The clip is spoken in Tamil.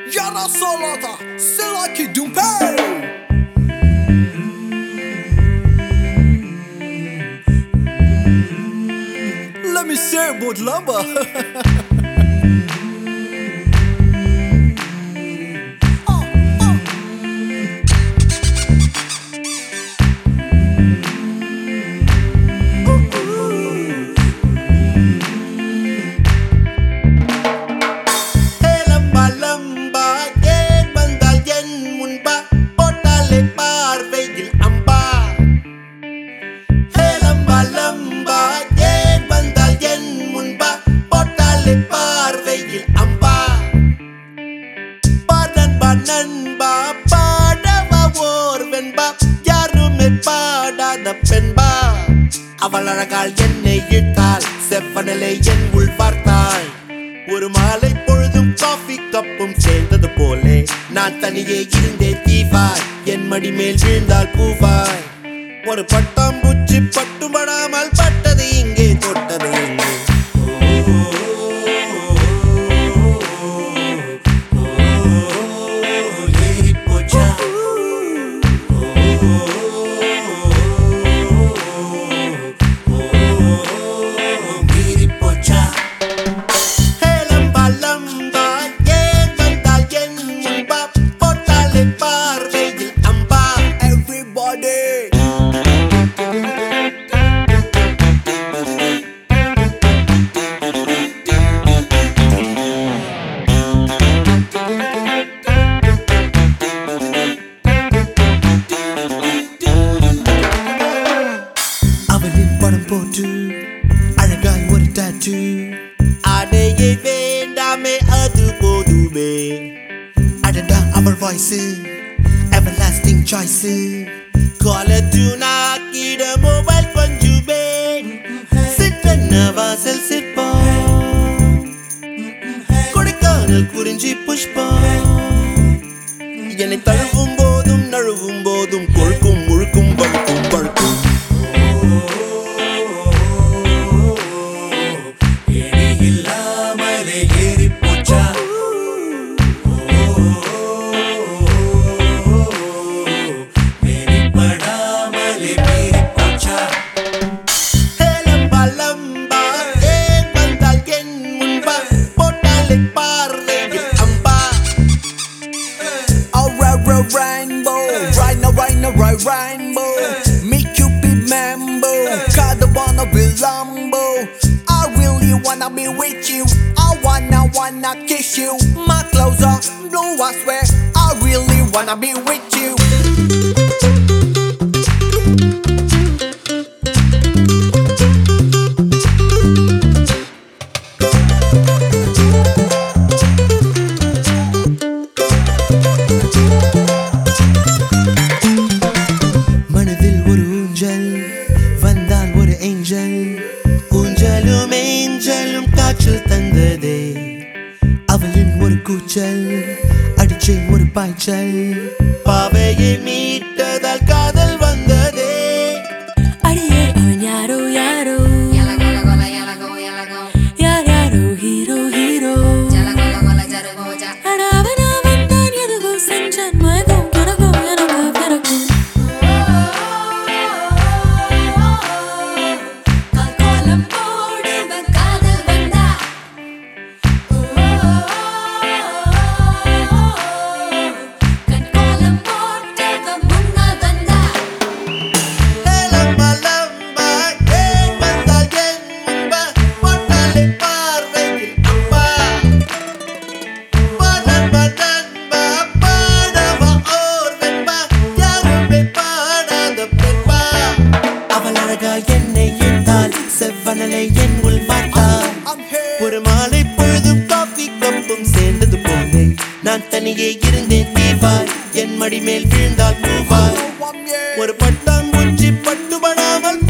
Yara Salata, Selaki Dumpay. Let me say about Lamba. அவள் அழகால் என்னை இட்டாள் செவ்வனலை என் உள் பார்த்தாள் ஒரு மாலை பொழுதும் காஃபி கப்பும் சேர்ந்தது போலே நான் தனியே இருந்தேன் தீவாய் என் மடி மேல் வீழ்ந்தாள் பூவாய் ஒரு பட்டாம்பூச்சி பட்டுப்படாமல் பட்டது இங்கே தொட்டது இங்கே போட்டு அழகாய் ஒரு டாட்டூ அடையே வேண்டாமே அது போதுமே அடடா அவள் வாய்ஸ் everlasting choice கால தூணாக்கிட மொபைல் கொஞ்சுமே சிற்றன்ன வாசல் சிற்பம் கொடைக்கானல் குறிஞ்சி புஷ்பம் என்னை தழுவும் போதும் நழுவும் போதும் கொழுக்கும் முழுக்கும் பழுக்கும் பழுக்கும் Rainbow, make you be mambo, gotta wanna be Lambo. I really wanna be with you, I wanna kiss you. My clothes are blue, I swear, I really wanna be with you. தந்ததே அவளின் ஒரு கூச்சல் அடிச்சை ஒரு பாய்ச்சல் பாவையை மீட்டதால் காதல் வந்ததே அடியே அவன் யாரோ யாரோ யார் யாரோ ஹீரோ ஹீரோ அவன் தான் எதுவோ செஞ்சான் மயக்கம் கிடக்கும் எனக்கு பிறக்கும் செவ்வனலை என் உள் பார்த்தாள் ஒரு மாலை பொழுதும் காஃபி கப்பும் சேர்ந்தது போலே நான் தனியே இருந்தேன் தீவாய் என் மடி மேல் வீழ்ந்தாள் பூவாய் ஒரு பட்டாம்பூச்சி பட்டுப்படாமல்